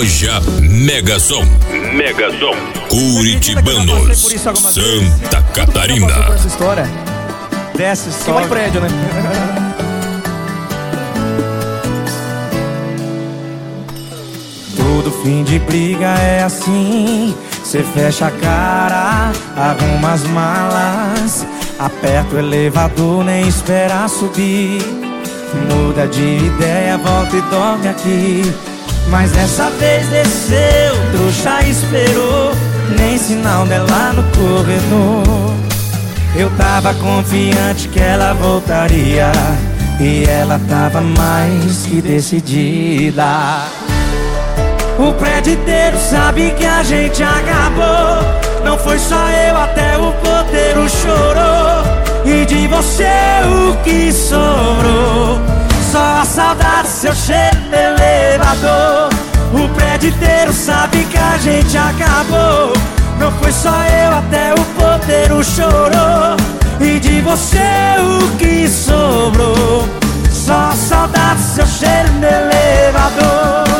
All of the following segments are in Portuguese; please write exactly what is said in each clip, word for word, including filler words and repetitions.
Loja Mega Som. Mega Som. Curitibanos, Santa Catarina. Por essa história. Desce só. Tem um prédio, né? Todo fim de briga é assim. Cê fecha a cara, arruma as malas, aperta o elevador, nem espera subir. Muda de ideia, volta e dorme aqui. Mas dessa vez desceu, trouxa esperou, nem sinal dela no corredor. Eu tava confiante que ela voltaria, e ela tava mais que decidida. O prédio inteiro sabe que a gente acabou. Não foi só eu, até o porteiro chorou. E de você o que sobrou? Só a saudade, seu cheiro no elevador. O prédio inteiro sabe que a gente acabou. Não foi só eu, até o porteiro chorou. E de você o que sobrou? Só a saudade, seu cheiro no elevador.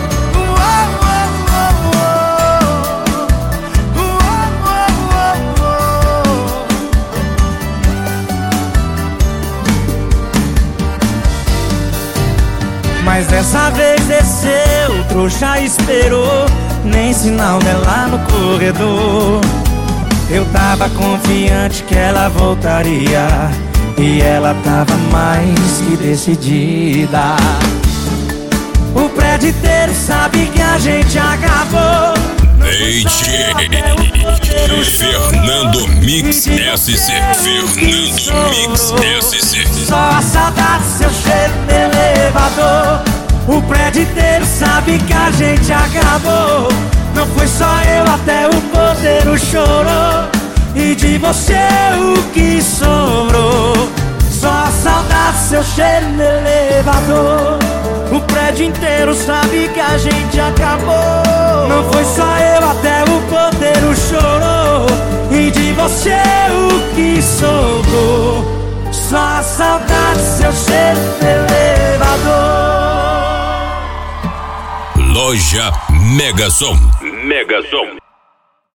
Mas dessa vez desceu, trouxa esperou, nem sinal dela no corredor. Eu tava confiante que ela voltaria, e ela tava mais que decidida. O prédio inteiro sabe que a gente acabou. D J Fernando Mix S C. Fernando Mix S C. Só a saudade, seu cheiro no elevador. O prédio inteiro sabe que a gente acabou. Não foi só eu, até o porteiro chorou. E de você o que sobrou? Só a saudade, seu cheiro no elevador. O prédio inteiro sabe que a gente acabou. Não foi só eu, até o porteiro chorou. E de você o que sobrou? Só a saudade, seu cheiro no elevador. Loja Mega Som. Mega Som.